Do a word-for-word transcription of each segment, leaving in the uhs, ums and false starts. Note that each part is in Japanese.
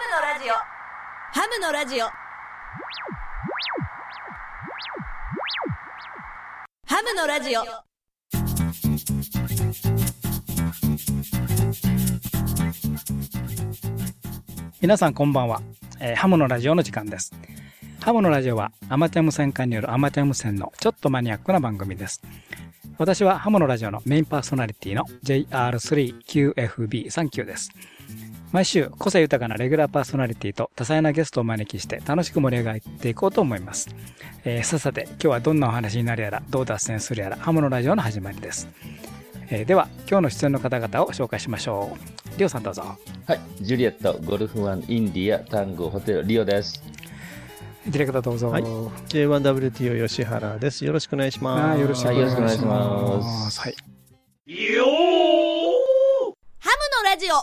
のラジオハムのラジオハムのラジオ皆さんこんばんは、えー、ハムのラジオの時間です。ハムのラジオはアマチュア無線化によるアマチュア無線のちょっとマニアックな番組です。私はハムのラジオのメインパーソナリティの ジェイアールスリーキューエフビーさんきゅう です。毎週個性豊かなレギュラーパーソナリティと多彩なゲストをお招きして楽しく盛り上がっていこうと思います。えー、ささて今日はどんなお話になるやらどう脱線するやらハムのラジオの始まりです。えー、では今日の出演の方々を紹介しましょう。リオさんどうぞ。 はい、ジュリエットゴルフワンインディアタンゴホテルリオです。 ディレクターどうぞ。 はい、ジェイワンダブリューティーオ 吉原です。よろしくお願いします。 よろしくお願いします。 はい。 よーハムのラジオ。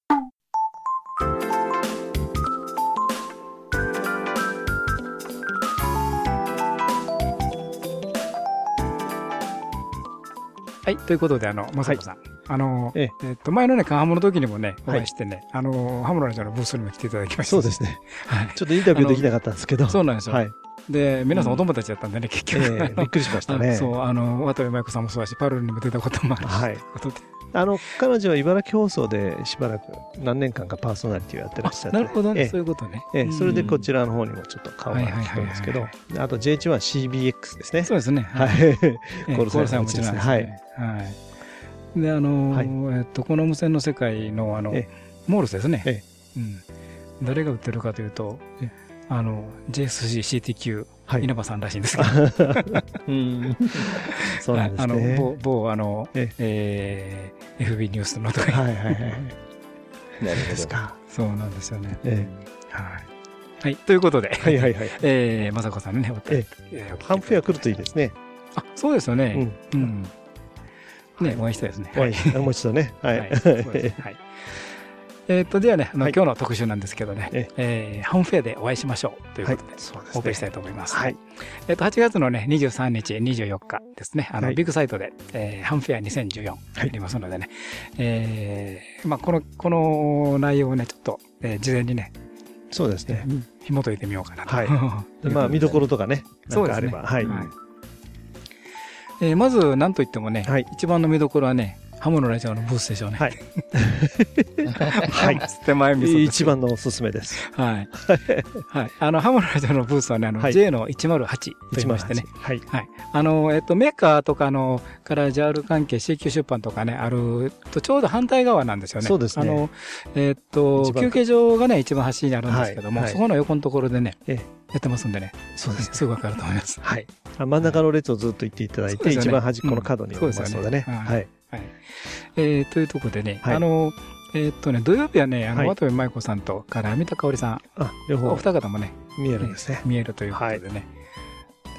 はい、ということで、あの、まさこさん。はい、あの、えええっと、前のね、カンハムの時にもね、お会いしてね、はい、あの、ハムのラジオのブースにも来ていただきました。 そうですね。はい。ちょっとインタビューできなかったんですけど。 そうなんですよ。 はい。 で、皆さんお友達だったんでね、結局。 えー、びっくりしましたね。 そう、あの、渡部麻衣子さんもそうだし、パルルにも出たこともあるし。はい。 あの、彼女は茨城放送でしばらく何年間かパーソナリティをやってらっしゃって。 なるほどね、そういうことね。 ええ、それでこちらの方にもちょっと顔が利くんですけど、あと ジェイエイチワンシービーエックス ですね。 そうですね。 はい。 コールサインもちろんですね。はい。はい。で、あの、えっと、この無線の世界の、あの、モールスですね。ええ。うん。誰が売ってるかというと、あの、ジェイエスジーシーティーキュー、稲葉さんらしいんですけど。 うん。そうなんですね。 あの、某、某、あの、えー、エフビー ニュースのとか。 はいはいはい。なるほど。そうなんですよね。ええ。はい。はい。ということで。 はいはいはい。 えー、まさこさんのね、お手。 ハンフェア来るといいですね。 あ、そうですよね。うん。ね、お会いしたいですね。 はい。もう一度ね。はい。はい。 えっと、ではね、今日の特集なんですけどね、えハムフェアでお会いしましょうということで、お送りしたいと思います。はい。えっと、はちがつのね、にじゅうさんにち、にじゅうよっかですね、あの、ビッグサイトで、ハムフェアにせんじゅうよんありますのでね、えまあ、この、この内容をね、ちょっと、事前にね、 そうですね。 紐解いてみようかなと。 はい。まあ、見どころとかね、なんかあれば。はい。 えー、まず、なんといってもね、はい、一番の見どころはね、ハムのラジオのブースでしょうね。はい。はい。手前味噌。 一番のおすすめです。 はい。はい。あの、ハムのラジオのブースはね、あの、はい、ジェイ のいちまるはちと言いましてね。はい。はい。あの、えっと、メーカーとかの、から ジャール 関係、シーキュー 出版とかね、あると、ちょうど反対側なんですよね。 そうですね。 あの、えっと、休憩所がね、一番端にあるんですけども、そこの横のところでね、やってますんでね。 そうです。 すぐわかると思います。 はい。真ん中の列をずっと行っていただいて、一番端っこの角にありますのでね。はい。 はい。えー、というところでね、はい、あの、えー、っとね、土曜日はね、あの、渡部麻衣子さんとから三田香織さん、 あ、両方。 お二方もね、 見えるんですね。 見えるということでね。はい、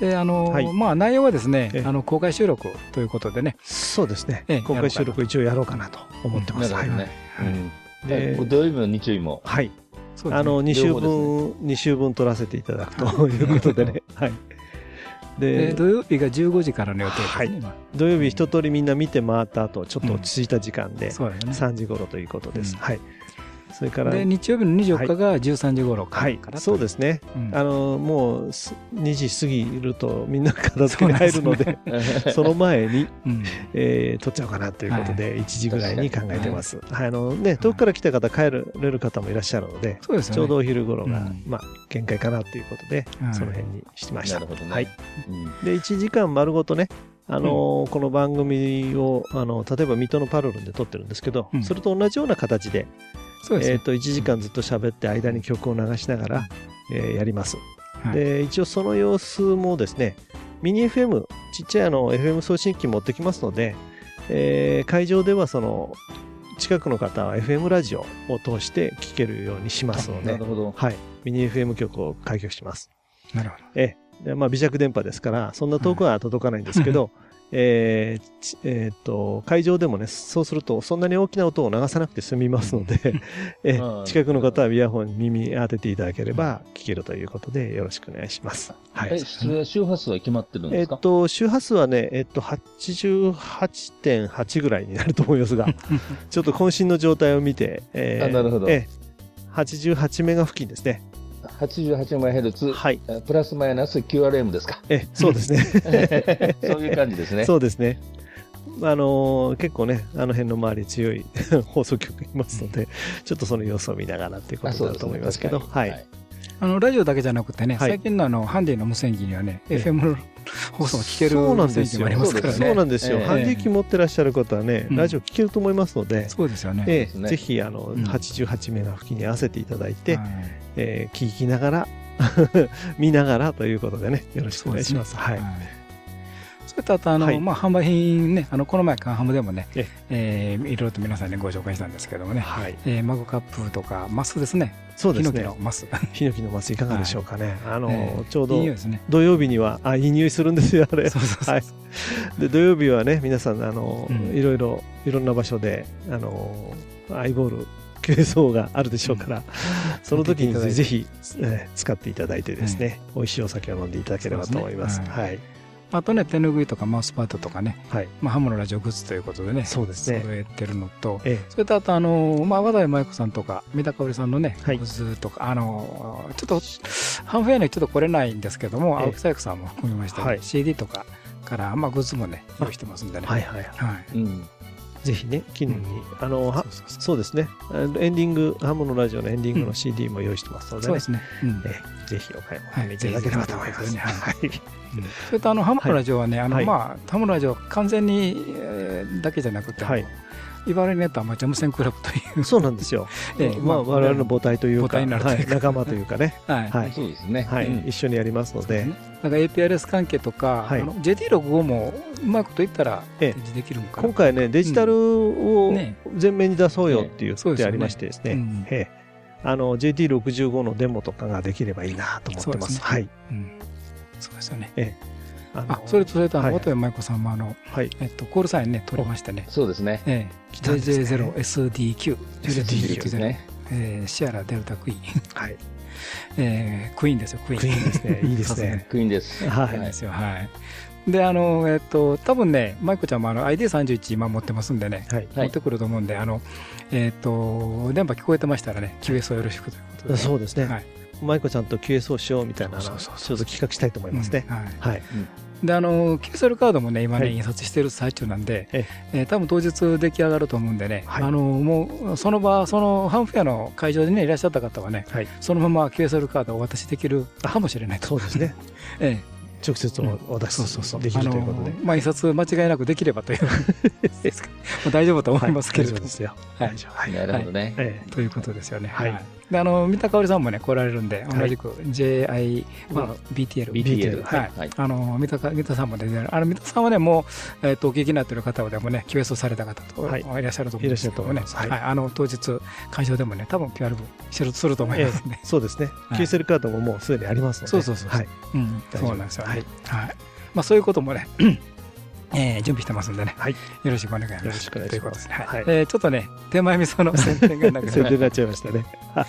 で、あの、はい、まあ、内容はですね、あの、公開収録ということでね。 そうですね。公開収録一応やろうかなと思ってます。 はい。で、土曜日も日曜日も。 はい。あの、二週分、二週分撮らせていただくということでね。はい。 で土曜日がじゅうごじからの予定ですね、はい、 土曜日一通りみんな見て回った後ちょっと落ち着いた時間で、うん、ね、さんじ頃ということです、うん、はい。それからで日曜日のにじゅうよっかがじゅうさんじ頃から、 はいはい、そうですね、うん、あのもうにじ過ぎるとみんな片付けに入るので そ, ね、その前に、うんえー、撮っちゃおうかなということで、はい、いちじぐらいに考えてます、はい、あのね、遠くから来た方帰れる方もいらっしゃるので、はい、ちょうどお昼頃が、うん、まあ、限界かなということで、うん、その辺にしました。なるほどね、はい。うん、でいちじかん丸ごとね、あのーうん、この番組をあの例えば水戸のパルルンで撮ってるんですけど、うん、それと同じような形でそうですね、えー、といちじかんずっと喋って間に曲を流しながら、えー、やります、はい、で一応その様子もですねミニ エフエム ちっちゃいあの エフエム 送信機持ってきますので、えー、会場ではその近くの方は エフエム ラジオを通して聴けるようにしますので、なるほど、はい、ミニ エフエム 局を開局します。 なるほど。 えでまあ、微弱電波ですからそんな遠くは届かないんですけど、はいえーえー、と会場でもねそうするとそんなに大きな音を流さなくて済みますのでえ近くの方はイヤホンに耳当てていただければ聞けるということでよろしくお願いします。 はい、え周波数は決まってるんですか？ えっと周波数はね、えっと はちじゅうはちてんはち ぐらいになると思いますがちょっと渾身の状態を見て、 えー、あなるほど、えはちじゅうはちメガ付近ですね。 はちじゅうはちメガヘルツ、 はい、 プラスマイナス キューアールエム ですか。 え、そうですね。 そういう感じですね。 そうですね。あのー、結構ね、あの辺の周り強い放送局いますので、ちょっとその様子を見ながらっていうことだと思いますけど、ね、はい。 あのラジオだけじゃなくてね、はい、最近のあのハンディの無線機にはね、エフエム 放送も聞ける無線機もありますからね。 そうなんですよ。ハンディ機持ってらっしゃる方はね、ラジオ聞けると思いますので、 そうですよね。 えー、ぜひあの、うん、はちじゅうはちメガ付近に合わせていただいて、はい、えー、聞きながら見ながらということでね、よろしくお願いします。はい。 それとあとあの、はい、まあ販売品ね、あのこの前カンハムでもね、ええー、いろいろと皆さんにご紹介したんですけどもね、はい、えー、マグカップとかマスですね。 そうですね。 ヒノキのマス。 ヒノキのマスいかがでしょうかね。はい、あの、えー、ちょうどいい匂いですね。 土曜日にはあいい匂いするんですよあれ。 そうそうそう。 はい。で土曜日はね皆さんあの、うん、いろいろいろんな場所であのアイボールキュエソーがあるでしょうから、うん、その時にぜひ、えー、使っていただいてですね、うん、美味しいお酒を飲んでいただければと思います。はい。 あとね、手ぬぐいとかマウスパッドとかね、 はい、 まあ、ハムのラジオグッズということでね、 そうですね。 揃えてるのと、 ええ、 それとあと、あの、まあ、和田舞子さんとか、三田香織さんのね、はい、グッズとか、あの、ちょっと、ハムフェアにはちょっと来れないんですけども、ええ、青木さや子さんも含めまして、ね、はい、シーディー とかから、まあ、グッズもね、用意してますんでね。 はいはいはい。うん、ぜひね、記念に、うん、あのはそうそうそう、そうですね、エンディング、ハムのラジオのエンディングの シーディー も用意してますので、ね、 そうですね、うん、 えぜひお買い求めいただければと思います。はい。 それとあのハムのラジオはね、あのまあハムのラジオ完全にだけじゃなくて、茨城ネットアマチュア無線クラブという、そうなんですよ。まあ我々の母体というか、仲間というかね、はい、 そうですね。 はい、一緒にやりますので、 なんか エーピーアールエス 関係とか、ジェーティーろくじゅうご もうまいこと言ったら展示できるのかな。 今回ねデジタルを前面に出そうよって言ってありましてですね、あの ジェーティーろくじゅうご のデモとかができればいいなと思ってます。はい。 そうですよね。 ええ、 ああそれとそれとあの渡部舞子さんもあの、はい、えっとコールサインね取りましてね。 そうですね。 ええ、ジェージェーゼロエスディーキューエスディーキューですね。 えー、シアラデルタクイーン。はい。えー、クイーンですよクイーン。 クイーンですね。いいですね。 クイーンです。 はい。ですよはい。であのえっと多分ね舞子ちゃんもあの アイディーさんじゅういち 今持ってますんでね、はい、持ってくると思うんであのえっと電波聞こえてましたらね キューエス をよろしくということで。 そうですね。はい。舞子ちゃんと キューエス をしようみたいなのをちょっと企画したいと思いますね。はい。であの キューエスエル カードもね今ね印刷してる最中なんで、ええ多分当日出来上がると思うんでね、あのもうその場そのハムフェアの会場でねいらっしゃった方はね、そのまま キューエスエル カードをお渡しできるかもしれないと。 そうですね。ええ。直接お渡しできるということで、 まあ印刷間違いなくできればという大丈夫と思いますけれども、 はい、なるほどね。 ということですよね。はい。であの三田香織さんもね来られるんで同じく ジェーアイ ビーティーエルビーティーエルはい。あの三田三田さんもねあの三田さんはねもうえっとお聞きになっている方でもね キューエス をされた方といらっしゃると思うんですけどもね、はい。あの当日会場でもね多分 ピーアール 部すると思いますね。 そうですね。キューエスエル カードももうすでにありますので。 そうそうそう。はい。うん。そうなんですよ。はい。はい。まあそういうこともね。えー、準備してますんでね、はい、よろしくお願いします。 よろしくお願いします。 はい、えー、ちょっとね、手前味噌の宣伝がなく宣伝になっちゃいましたね。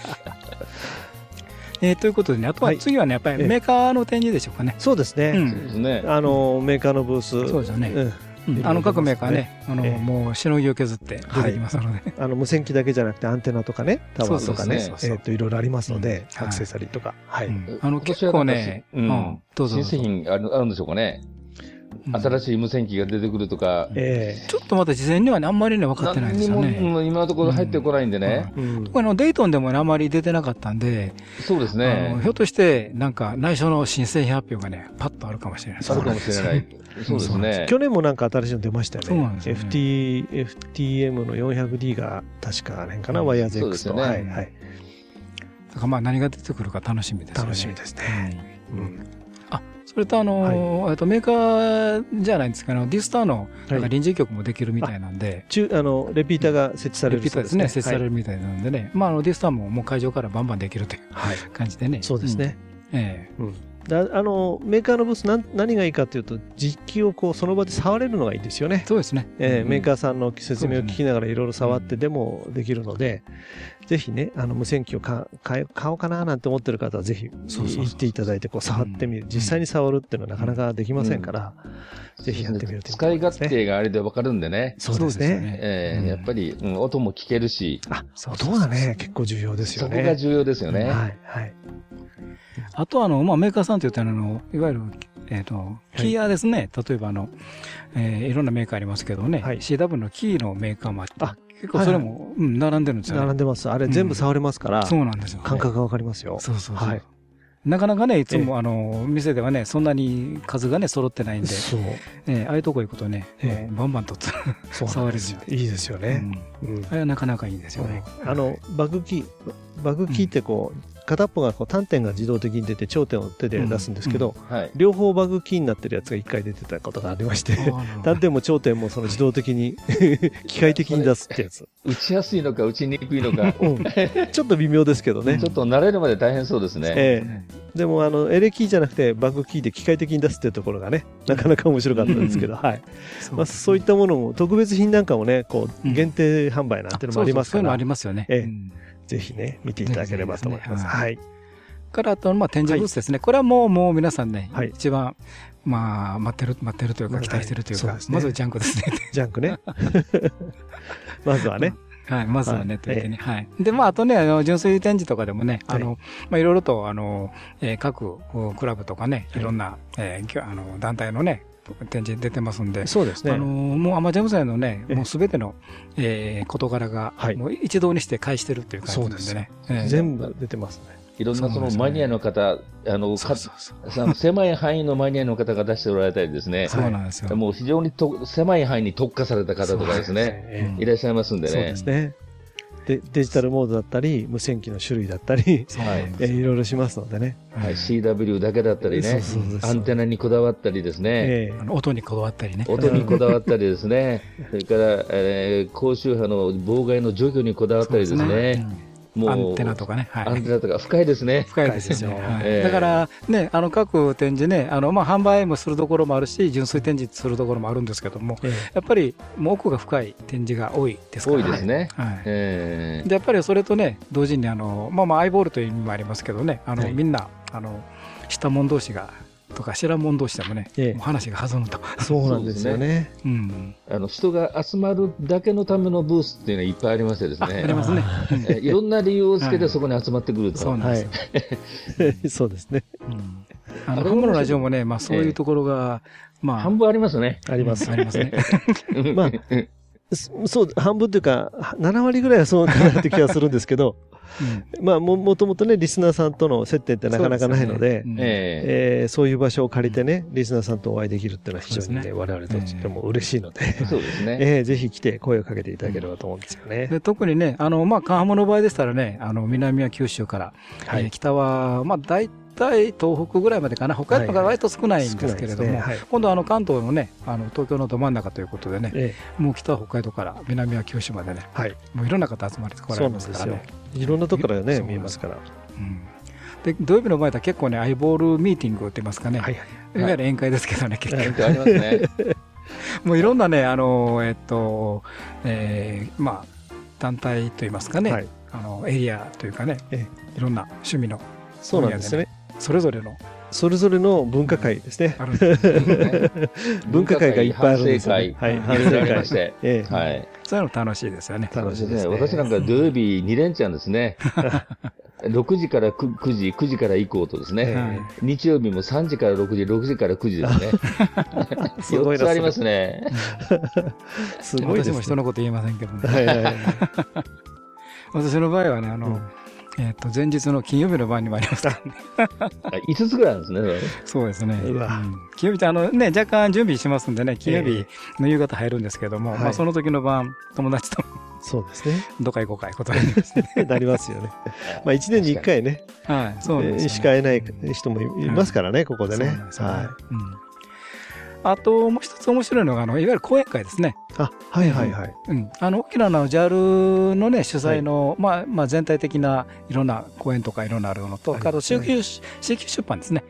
えー、ということでね、あとは次はね、やっぱりメーカーの展示でしょうかね。 そうですね。あのメーカーのブース。 そうですよね。あの各メーカーね、あのもうしのぎを削って出てきますので、 あの無線機だけじゃなくてアンテナとかね、タワーとかね、えっといろいろありますので、アクセサリーとか、はい。 あの結構ね、 どうぞ。新製品あるんでしょうかね。新しい無線機が出てくるとか、 ちょっとまた事前にはあんまりね分かってないんですよね。 今のところ入ってこないんでね。 特にデイトンでもあまり出てなかったんで、 そうですね。 ひょっとしてなんか内緒の新製品発表がねパッとあるかもしれない。 あるかもしれない。そうですね。 去年もなんか新しいの出ましたよね。エフティー エフティーエム の よんひゃくディー が確かあれかな、ワイヤーズ X と。はいはい。 だからまあ何が出てくるか楽しみですね。 楽しみですね。 それとあの、はい、とメーカーじゃないんですけど、ディスターの臨時局もできるみたいなんで、 中あのレピーターが設置される、 レピーターですね、設置されるみたいなんでね、まああのディスターももう会場からバンバンできるという感じでね。 そうですね。 ええ。 だあのメーカーのブース何、何がいいかというと、実機をこうその場で触れるのがいいんですよね。 そうですね。 えー、メーカーさんの説明を聞きながらいろいろ触ってでもできるので、ぜひね、あの無線機をか買おうかななんて思ってる方はぜひ行っていただいてこう触ってみる、実際に触るっていうのはなかなかできませんから、うん、ぜひやってみるといいと思いますね。 使い勝手があれでわかるんでね。 そうですね。 えーうん、やっぱり、うん、音も聞けるし。 あ、音はね、結構重要ですよね。 そこが重要ですよね。 はい、はい。 あとあの、まあ、メーカーさんといったらあの、いわゆる、えっと、キーヤーですね。はい、例えばあの、えー、いろんなメーカーありますけどね、はい、シーダブリュー のキーのメーカーもあって、あ、結構それも、はいはい、うん、並んでるんですよね。 並んでます。あれ全部触れますから、うん、 そうなんですよ、ね。 感覚がわかりますよ。 そうそうそう。はい。なかなかね、いつも、あの、店ではね、そんなに数がね、揃ってないんで、そう。えー、ああいうとこ行くとね、えー、バンバンと触れるんですよ。いいですよね。 うん。あれはなかなかいいんですよね。 あの、バグキー、バグキーってこう、片っぽがこう単点が自動的に出て頂点を手で出すんですけど、うんうんはい、両方バグキーになってるやつがいっかい出てたことがありまして単点も頂点もその自動的に機械的に出すってやつ打ちやすいのか打ちにくいのか、 うん、ちょっと微妙ですけどねちょっと慣れるまで大変そうですね、 えー、でもあのエレキーじゃなくてバグキーで機械的に出すっていうところがねなかなか面白かったですけど、はいそうまあ、そういったものも特別品なんかもねこう限定販売なんていうのもありますから、 そういうのありますよね、 えーぜひね、見ていただければと思います。はい。 から、あと、まあ、展示ブースですね。これはもう、もう皆さんね、一番、まあ、待ってる、待ってるというか、期待してるというか、まずジャンクですね。 ジャンクね。まずはね。 はい、まずはね、というね。はい。で、まあ、あとね、あの、純粋展示とかでもね、あの、まあ、いろいろと、あの、各クラブとかね、いろんな、え、あの、団体のね、展示出てますんで、 そうですね。 あのもうアマチュア無線のね、もうすべての、えー、事柄が、もう一堂にして返してるっていう感じなんでね。 えー、全部出てますね。 いろんなそのマニアの方、あの、狭い範囲のマニアの方が出しておられたりですね。 そうなんですよ。 もう非常にと狭い範囲に特化された方とかですね、いらっしゃいますんでね。そうですね。 でデジタルモードだったり無線機の種類だったり、はいえー、いろいろしますのでね、 はい、シーダブリュー だけだったりねアンテナにこだわったりですね、 えー、音にこだわったりね音にこだわったりですねそれから、えー、高周波の妨害の除去にこだわったりですねもうアンテナとかね、 はい、アンテナとか深いですね。 深いですよね。はいえー、だからね、あの各展示ね、あのまあ販売もするところもあるし、純粋展示するところもあるんですけども、えー、やっぱりもう奥が深い展示が多いですからね。 多いですね。はい。 えー、でやっぱりそれとね、同時にあのまあまあアイボールという意味もありますけどね、あの、はい、みんなあのした者同士が。とか知らん者同士でもね、ええ、もう話が弾むと。 そうなんですよね。 うん、あの人が集まるだけのためのブースっていうのはいっぱいありましてですね。 ありますね。 えいろんな理由をつけてそこに集まってくると。 そうなんですよ。そうですね。 あのハムのラジオもね、まあそういうところがまあ半分ありますね。 あります。 ありますね。 まあそう半分というかななわりぐらいはそうかなって気がするんですけど。うん、まあももともとねリスナーさんとの接点ってなかなかないので、そう、ねえー、そういう場所を借りてねリスナーさんとお会いできるっていうのは非常にね、ね我々とっても嬉しいので、 そうですね。 えー、ぜひ来て声をかけていただければと思うんですよね。 で特にねあのまあカンハムの場合でしたらねあの南は九州から、はいえー、北はまあ大体東北ぐらいまでかな北海道が割と少ないんですけれども、今度あの関東のねあの東京のど真ん中ということでね、ええ、もう北は北海道から南は九州までね、はい、もういろんな方集まりてこられますからね。 いろんなところからね見えますから。 うん、で土曜日の場合は結構ねアイボールミーティングって言いますかね、はいはい、いわゆる宴会ですけどね、結構宴会ありますね。 もういろんなねあのえっと、えー、まあ団体と言いますかね、はい、あのエリアというかね、ええ、いろんな趣味のそうなんですね。 それぞれのそれぞれの文化会ですね。文化会がいっぱいあるんですよね。 はい、反省会ありまして、 ええ、はい、そういうの楽しいですよね。 楽しいですね。 私なんか土曜日に連チャンですね。ろくじからくじ、くじから以降とですね、はい、日曜日もさんじからろくじ、ろくじからくじですね。すごいよっつありますね。 すごいですね。私も人のこと言えませんけどね。はいはいはい、私の場合はね、あの、うんえっと前日の金曜日の晩にもありましたね。 いつつぐらいなんですね。 そうですね。うん、金曜日ってあのね若干準備しますんでね、金曜日の夕方入るんですけども、えー、まあその時の晩友達とそうですね。 どっか行こうかいうことになりますね。 なりますよね。まあ一年に一回ね、 はい、そうです、ね。 しか会えない人もいますからね、うん、ここでね。はい。うんあともう一つ面白いのがあのいわゆる講演会ですね。 あ、はいはいはい。 うん、あの沖縄の ジャル のね主催の、はい、まあまあ全体的ないろんな講演とかいろんなあるのと、あと シーキュー シーキュー 出版ですね。はい。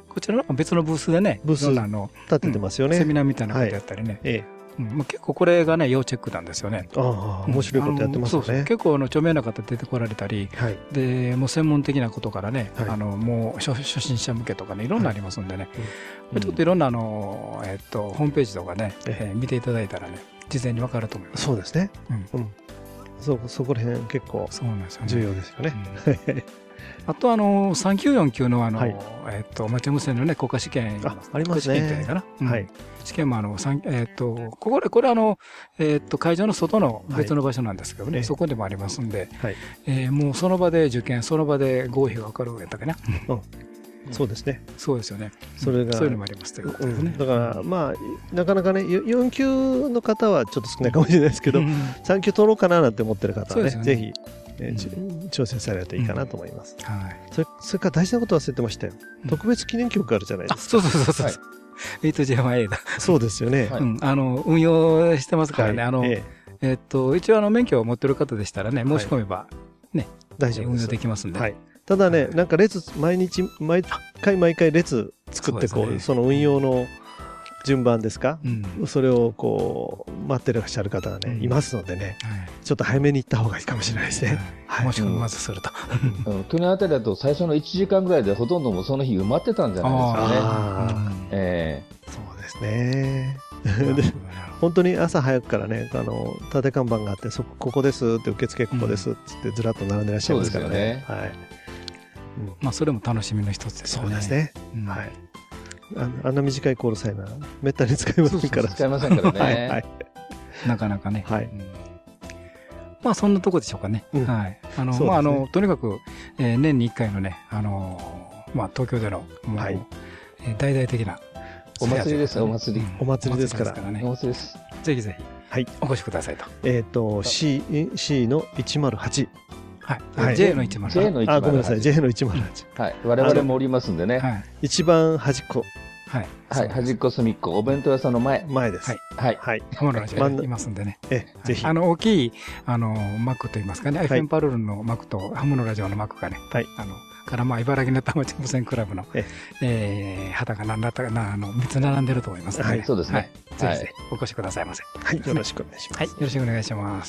こちらの別のブースでね、 ブースいろんなあの立ててますよね。 セミナーみたいなことやったりね。 ええ。 うんまあ、結構これがね、要チェックなんですよね。 ああ、面白いことやってますよね。 そうそう結構あの著名な方出てこられたり、 はい、 でもう専門的なことからね、 はい、 あのもう初初心者向けとかね、いろんなありますんでね、はい、ちょっといろんなあの、えっと、ホームページとかね、えー、見ていただいたらね、事前に分かると思います。 そうですね。 うん。 うん、そ, そこら辺結構重要ですよね。 あとあのさんきゅうよんきゅうのあの、はい、えっとアマチュア無線のね国家試験あありますね。 国家試験っていうかな、うん、 はい。 試験もあのえっとここでこれあのえっと会場の外の別の場所なんですけどね、はい、そこでもありますんで、はい、えー、もうその場で受験その場で合否が分かるやったかな。 うん。そうですね。 そうですよね。 それがそういうのもありますということですね。 だからまあなかなかねよん級の方はちょっと少ないかもしれないですけど、さん級取ろうかななんて思ってる方はねぜひ挑戦されるといいかなと思います。はい。それそれから大事なこと忘れてましたよ。特別記念曲あるじゃないですか。 そうそうそうそう。エイトジェーワンエー だ。 そうですよね。 うん。あの運用してますからね。あのえっと一応あの免許を持ってる方でしたらね申し込めばね大丈夫です。 運用できますんで。はい。 ただね、なんか列、毎日、毎回毎回列作って、こう、その運用の順番ですか、それをこう、待ってらっしゃる方がね、いますのでね、ちょっと早めに行った方がいいかもしれないですね。 もしくはまずすると。 去年あたりだと最初のいちじかんぐらいでほとんどもうその日埋まってたんじゃないですかね。ええ。そうですね。本当に朝早くからね、あの立て看板があって、そこここですって受付ここですってずらっと並んでらっしゃいますからね。はい。 まあそれも楽しみの一つですよね。 そうですね。はい。あんな短いコールサイナーめったに使いませんから。 使いませんからね。 なかなかね。 はい。 まあそんなとこでしょうかね。はい。あのまああのとにかく年にいっかいのねあのまあ東京でのもう大々的なお祭りです。お祭り。 お祭りですから。 お祭りです。 ぜひぜひはいお越しくださいと。 えっと C C のいちまるはち。 はい、J のいちまるはち。 J のいちまるはち。 あ、ごめんなさい、J のいちまるはち。 はい、我々もおりますんでね。はい、 一番端っこ。 はい、 はい、端っこ隅っこ、お弁当屋さんの前。 前です。 はい、 はい。浜野ラジオいますんでね。 え、ぜひ。 あの大きいあのマックといいますかね、アイフェンパルルのマックと浜野ラジオのマックがね、はい、あのからまあ茨城のアマチュア無線クラブのえ旗が何だったかなあのみっつ並んでると思いますので、 はい、そうですね。 ぜひぜひお越しくださいませ。 はい、よろしくお願いします。 はい、よろしくお願いします。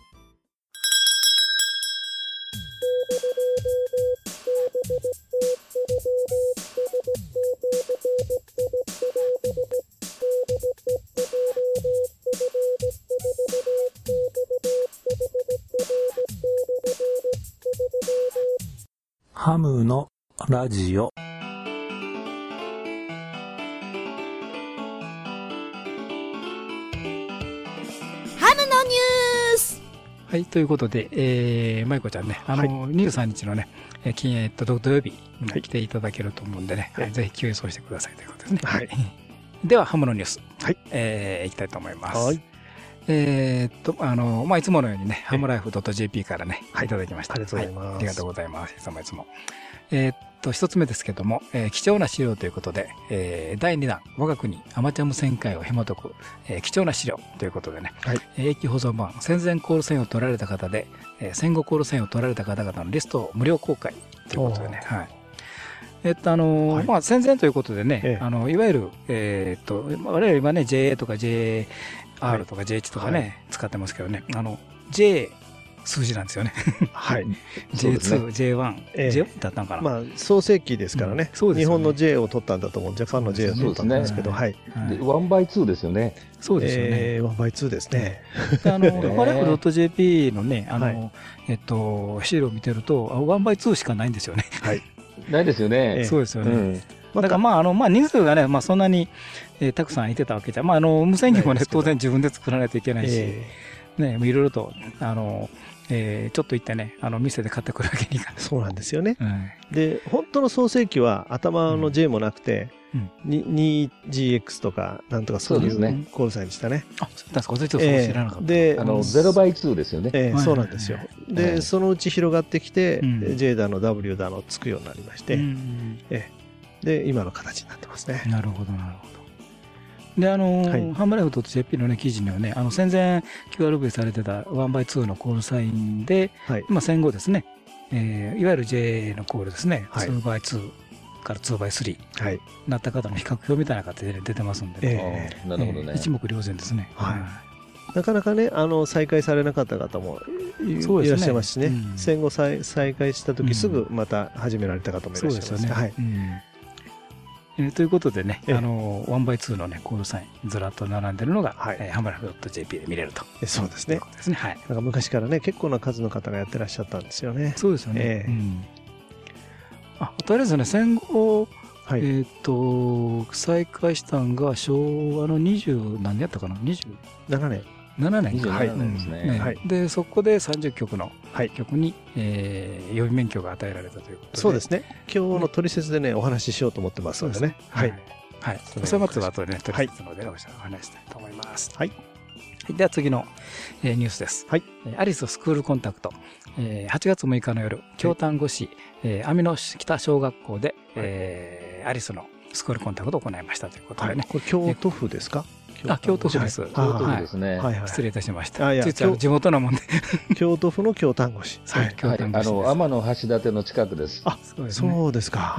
ハムのラジオ。 ハムのニュース。 はい、ということで、えー、まいこちゃんね、あの、はい、にじゅうさんにちのね、金えっと土曜日に来ていただけると思うんでね、はいはい、ぜひ休養してくださいということですね。はい。では、ハムのニュース、はい、えー、いきたいと思います。はい。えっと、あの、まあ、いつものようにね、ハムライフ .jp からね、いただきました。 ありがとうございます。 ありがとうございます。いつもいつも。えっと、一つ目ですけども、えー、貴重な資料ということで、えー、だいにだん、我が国アマチュア無線界を紐解く、えー、貴重な資料ということでね、はい、永久保存版、戦前コール線を取られた方で、えー、戦後コール線を取られた方々のリストを無料公開ということでね、はい。えっと、あのーはい、まあ、戦前ということでね、ええ、あの、いわゆる、えー、っと、我々今ね、ジェーエー とか ジェーアール とか ジェーエイチ とかね、はい、使ってますけどね、あの、J、数字なんですよね。 はい。 ジェイツー、ジェイワン、ジェイワン だったのかな。 まあ、創世記ですからね。日本の J を取ったんだと思う。ジャパンの J を取ったんですけど、はい。 ワンバイツーですよね。 そうですよね。 ワンバイツーですね。 あの、ハレフ .jp のね、あの、えっと、資料を見てると、ワンバイツーしかないんですよね。 はい。ないですよね。 そうですよね。だからまあ、あの、まあ、人数がね、まあ、そんなに、えー、たくさんいてたわけじゃ、まあ、あの、無線機もね、当然自分で作らないといけないし、えー、ね、いろいろと、あの、えー、ちょっと行ってね、あの、店で買ってくるわけにいかない。 そうなんですよね。うん、で、本当の創世記は頭の J もなくて、うん、に ジーエックス とか、なんとかそういうコールサインでしたね。 あ、そうですか。ちょっと知らなかった。 で、あの、ゼロバイツーですよね。 えー、そうなんですよ。で、そのうち広がってきて、うん、J だの W だのつくようになりまして、うん、えー、で、今の形になってますね。 なるほど、なるほど。で、あのー、はい、ハンバライフ .jp のね、記事にはね、あの、戦前 キューアールブイ されてたワンバイツーのコールサインで、はい、まあ戦後ですね、えー、いわゆる J のコールですね、はい、ツーバイツーからにバイスリー、 はい、 なった方の比較表みたいな形で出てますんで、 ね、えー、なるほどね、 えー、一目瞭然ですね。 はい、なかなかね、あの再開されなかった方も い,、ね、いらっしゃいますしね、うん、戦後 再, 再開した時、うん、すぐまた始められた方もいらっしゃいます。そうですよね、はい、うん、 えー、ということでね、あの ワンバイツー の、ね、コールサインずらっと並んでるのが、はい、えー、ハムラフ .jp で見れると。 そうですね。 ですね、はい、 なんか昔からね、結構な数の方がやってらっしゃったんですよね。 そうですよね。 えーうん、 あとりあえずね、戦後、はい、えっと再開したんが昭和のにじゅう何年やったかな、にじゅうななねんななねんか、 はい、ですね、 はい、でそこでさんじゅっきょくの曲に、えー、予備免許が与えられたということで、 そうですね、今日の取説でね、お話ししようと思ってますのでね、はい、 はい、それは後でね、取説のでお話したいと思います。はい、では次の、えー、ニュースです。はい、アリススクールコンタクト、えー、はちがつむいかの夜、京丹後市、えー、網野北小学校で、はい、えー、アリスのスクールコンタクトを行いましたということでね。はい、 これ京都府ですか？ あ、京都府です。 京都府ですね。 はい、失礼いたしました。あ、いや、地元のもんで。 京都府の京丹後市。 はい、京丹後市。 あの、天橋立の近くです。 あ、そうですか。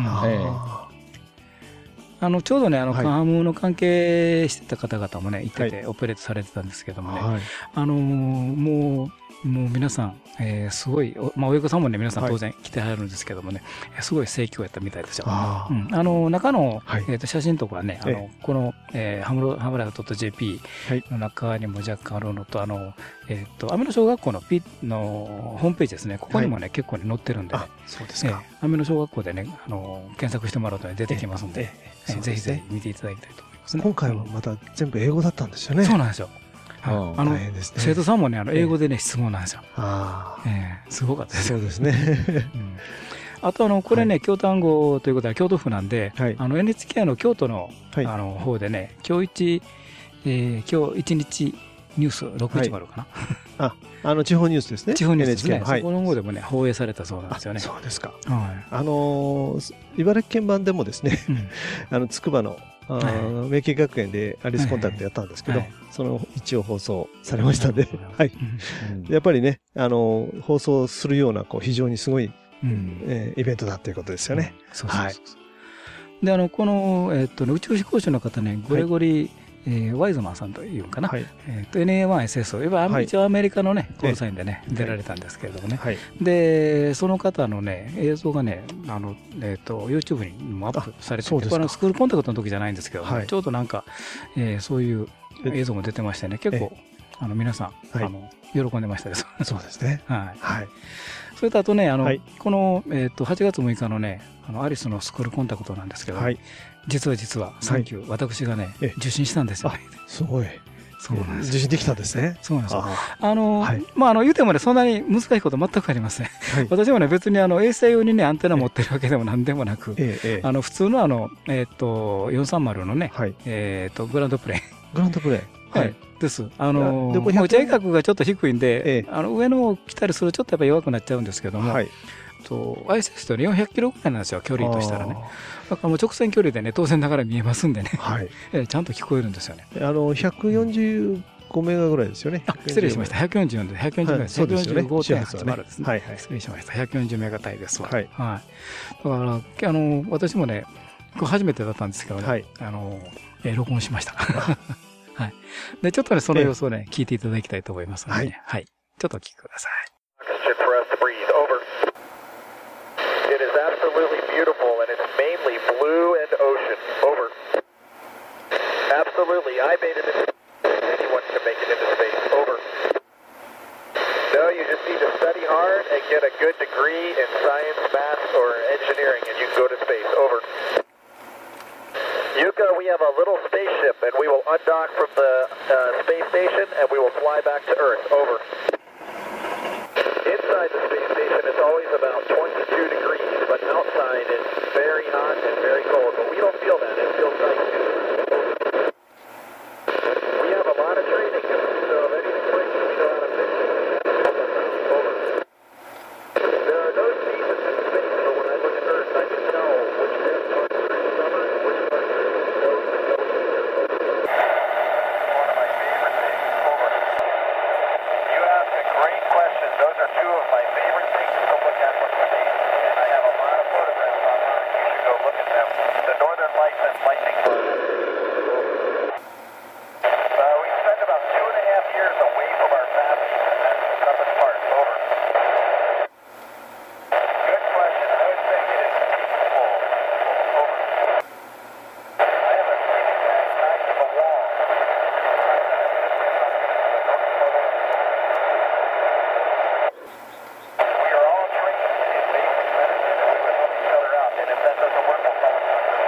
あの、ちょうどね、あの、カンハムの関係してた方々もね、行ってて、オペレートされてたんですけどもね、あの、もう、もう皆さん、えー、すごい、まあ、親御さんもね、皆さん当然来てはるんですけどもね、はい、すごい盛況やったみたいですよ。あ、うん、あの、中の、はい、えー、と写真とかはね、あの、この、えー、ハムロ、ハムラフ .jp の中にも若干あるのと、あの、えっ、ー、と、アメノ小学校のピのホームページですね、ここにもね、はい、結構ね、載ってるんでね、 そうですか。 えー、アメノ小学校でね、あの、検索してもらうとね、出てきますんで、えーえーえー、ぜひぜひ見ていただきたいと思いますね。 今回はまた全部英語だったんですよね。 そうなんですよ。あの生徒さんもね、あの英語でね、質問なんですよ。すごかったです。 そうですね。 あとあのこれね、京丹後ということは京都府なんで、あの エヌエイチケー の京都のあの方でね、今日一今日一日ニュースろくいちまるかな。 あ、あの地方ニュースですね。 地方ニュースですね。そこの方でもね、放映されたそうなんですよね。 そうですか。あの茨城県版でもですね、あの筑波の明慶学園でアリスコンタクトやったんですけど、その一応放送されましたんで、はい。やっぱりね、あの放送するようなこう非常にすごいイベントだということですよね。はい。 で、あのこのえっと宇宙飛行士の方ね、グレゴリーえー、ワイズマンさんというかな、はい、えー、と エヌエーワンエスエス を、一応アメリカのね、コールサインでね、出られたんですけれどもね、はい、で、その方のね、映像がね、あの、えっ、ー、と、YouTube にもアップされてて、これスクールコンタクトの時じゃないんですけど、はい、ちょうどなんか、えー、そういう映像も出てましてね、結構、あの、皆さん、はい、あの、喜んでましたです。 そうですね。 はい。はい。それとあとね、あの、はい、この、えっ、ー、と、はちがつむいかのね、あの、アリスのスクールコンタクトなんですけど、はい、実は実は、サンキュー、私がね、受信したんですよね。 すごい。 そうなんです。 受信できたんですね。 そうなんですよ。あの、まあ、あの、言うてもね、そんなに難しいこと全くありません。私もね、別にあの、衛星用にね、アンテナ持ってるわけでもなんでもなく、あの、普通のあの、えっと、よんさんまるのね、えっと、グランドプレイン。 グランドプレイン。 はい。です。あの、打ち上げ角がちょっと低いんで、あの、上の来たりするとちょっとやっぱり弱くなっちゃうんですけども、と アイエスエス とよんひゃくキロぐらいなんですよ、距離としたらね。だからもう直線距離でね、当然ながら見えますんでね、はい、えちゃんと聞こえるんですよね。 あのひゃくよんじゅうごメガぐらいですよね。 あ、失礼しました。ひゃくよんじゅうよんで、ひゃくよんじゅうメガ、ひゃくよんじゅうごてんはちまるですね。はいはい。失礼しました。ひゃくよんじゅうメガ帯ですわ。はい。はい。だから、あの、私もね、これ初めてだったんですけどね、はい、あの、え録音しました。はい。で、ちょっとね、その様子をね、聞いていただきたいと思いますので、ね、はい。ちょっとお聞きください。 It is absolutely beautiful, and it's mainly blue and ocean. Over. Absolutely, I made it into anyone can make it into space. Over. No, you just need to study hard and get a good degree in science, math, or engineering, and you can go to space. Over. Yuka, we have a little spaceship, and we will undock from the uh, space station, and we will fly back to Earth. Over. Inside the space station, it's always about twenty-two degrees, but outside it's very hot and very cold. But we don't feel that. It feels nice. We have a lot of training, so if anything breaks, we know how to fix it. Over. There are no seasons in space, but when I look at Earth, I can tell which parts are in summer and which parts are in snow. One of my favorite things. Over. You ask a great question. Those are two of my favorite things to look at from space, and I have a lot of photographs online. You should go look at that. since lightning bug. Uh, we spent about two and a half years away from our family and then nothing apart. Over. Good question. I would say it is full. Over. I have a sleeping bag tied to the wall. We are all trained in basic medicine and we would help each other out. And if that doesn't work, we'll call it.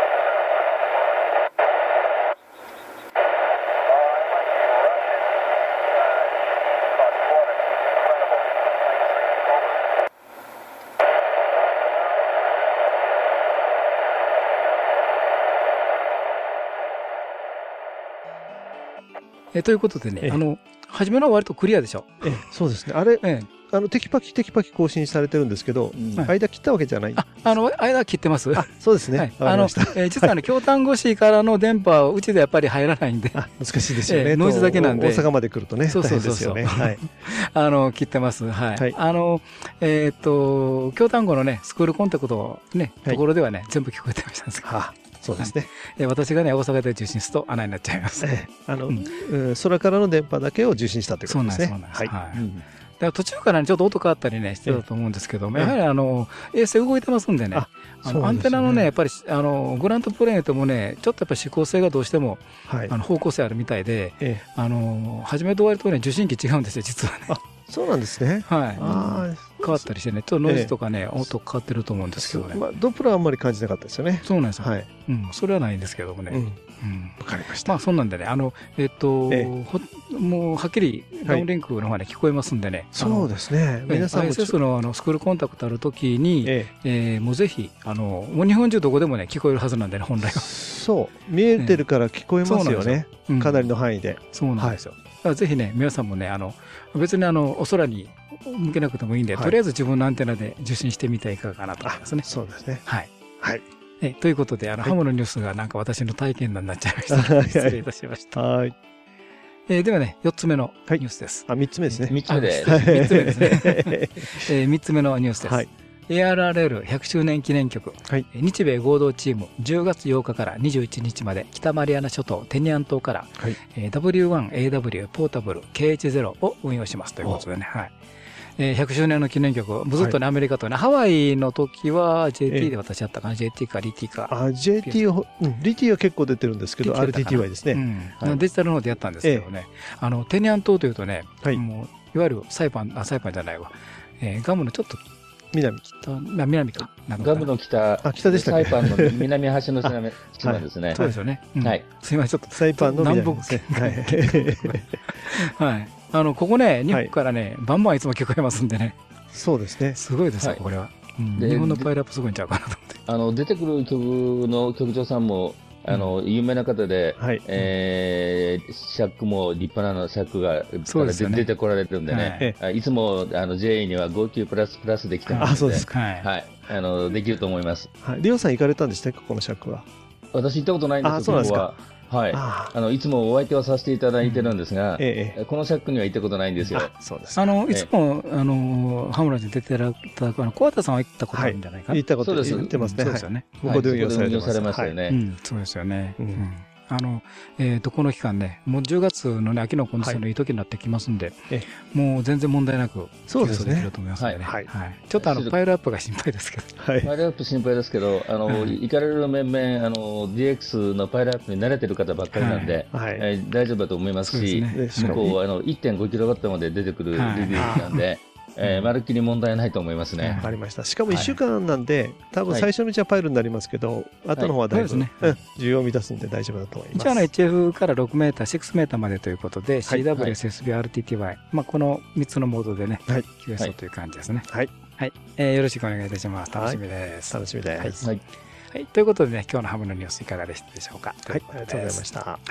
えということでね、 ええあの、初めのは割とクリアでしょ。 ええ、そうですね。あれ、 ええ、 あの、テキパキテキパキ更新されてるんですけど、 うんはい間切ったわけじゃない。 あ、あの、間切ってます。 あ、そうですね。 はい。 わかあの、 りました。 えー実はね、京丹後市からの電波はうちでやっぱり入らないんで、 あ、難しいですよね。 ええノイズだけなんでと大阪まで来るとね、 そうそうそうそう大変ですよね。はい。 あの、切ってます。はい。 はいあの、えーっと、京丹後のね、スクールコンタクトね、 はいところではね、全部聞こえてましたんですけど、 はあ、そうですね。 えー私がね、大阪で受信すると穴になっちゃいます。 ええあの、 うんうん空からの電波だけを受信したということですね。 そうなんです、そうなんです。 はい。 はい。 うんだから途中からね、ちょっと音変わったりね、してたと思うんですけども、 ええやはりあの、衛星動いてますんでね、 ああのアンそうですよねテナのね、やっぱり、あの、グラントプレーンともね、ちょっとやっぱり指向性がどうしても、 はいあ。の、方向性あるみたいで、 ええあの、初めと終わりとね、受信機違うんですよ、実はね。 あそうなんですね。 はい。 あ変わったりしてね、ちょっとノイズとかね、音変わってると思うんあ、 ですけどね。 まあ、ドップラーはあんまり感じなかったですよね。 そうなんですよ。 はい。 うん、それはないんですけどもね。 うん。 うんわかりました。 まあ、そんなんでね、あの、えっと、 えほもう、はっきりダウンリンクの方がね、聞こえますんでね。 そうですね。皆さんもアイエスエス のあのスクールコンタクトあるときに、 ええーもうぜひ、あの、もう日本中どこでもね、聞こえるはずなんでね、本来え、 は。 そう。見えてるから聞こえますよね。 うんかなりの範囲で。 そうなんですよ。だからぜひね、皆さんもね、あの、別にあの、お空に向けなくてもいいんで、 はいとりあえず自分のアンテナで受信してみてはいかがかなと思いますね。 そうですね。 はい。 はい。 えということで、あの、 はいハムのニュースがなんか私の体験談になっちゃいました。 はい失礼いたしました。 はい。 えーではね、よっつめのニはいュースです。 あ、三つ目ですね。 三つ目であ三つ目ですね。 はいえー三つ目のニュースです。 はい。 エーアールアールエルひゃくしゅうねん記念曲、 はいえー日米合同チームじゅうがつようかからにじゅういちにちまで北マリアナ諸島テニアン島から、 はいえー ダブリューワンエーダブリュー ポータブル ケーエイチゼロ を運用しますということでね、はいえーひゃくしゅうねんの記念曲、ずっとね、アメリカとね、ハワイの時は ジェーティー で私やったかな、ジェーティー か アールティー か。 あ、ジェーティー を、うん、ディーティー は結構出てるんですけど、アールティーティーワイ ですね。 うんはいデジタルの方でやったんですけどね、あのテニアン島というとね、 はいもういわゆるサイパン、あ、サイパンじゃないわ、えーガムのちょっと南。 北、あ南か、なのかなガムの北、 あ北でしたっけサイパンの南端の島島ですね。 そうですよね。うんはいすいません、ちょっとサイパンの南南北ですね。はい。 はい。あの、ここね、日本からね、バンバンいつも聞こえますんでね、 そうですね。 すごいですよ、 はいこれは。うんで日本のパイラップすごいんちゃうかなと思って。 あの、出てくる曲の曲長さんも、あの、有名な方で、 はい。 えー、シャックも立派なのシャックが、 そうですよね出てこられるんでね、 はいあいつも、あの、ジェイには号泣プラスプラスできてますあ、そうですか。 はい。 はい。あの、できると思います。 はい。リオさん行かれたんでしたっけ、ここのシャックは。 私行ったことないんですあそうなんですかここは。はい。 ああの、いつもお相手はさせていただいてるんですが、 ええ。 このシャックには行ったことないんですよ。 あ、そうです。 あの、いつも、あの、ハムラジに出ていただく、あの、小畑さんは行ったことあるんじゃないかな。 行ったことそうです言ってますね。はい。 そうですよね。 ここで運用されてます。 はいそこで運用されましたよね。 うん、そうですよね。 うんうんあの、えっと、この期間ね、もうじゅうがつのね、秋のコンディションのいい時になってきますんでえ、 もう全然問題なく、 そうですねできると思いますんでね。 はいはい。ちょっとあの、パイルアップが心配ですけど。 はい。 パイルアップ心配ですけど、あの、 うん行かれる面々、あの、ディーエックス のパイルアップに慣れてる方ばっかりなんで、 はい。 えー大丈夫だと思いますし、 そうですねでしかも向こう、あの、いってんごキロワットまで出てくるリビはいューなんで、えーまるっきり問題ないと思いますね。 はいわかりました。しかもいっしゅうかんなんで、多分最初のうちはパイルになりますけど、後の方はだいぶ、 そうですねうん需要を満たすんで大丈夫だと思います。 一応あの エイチエフ からろくメーター、ろくメーターまでということで、シーダブリュー、エスエスビー、アールティーティーワイ、まあこのみっつのモードでね、 はい聞けそうという感じですね。 はい。 はい。えーよろしくお願いいたします。楽しみです。 楽しみです。 はい。 はい。ということでね、今日のハムのニュースいかがでしたでしょうか。 はい。ありがとうございました。 はい。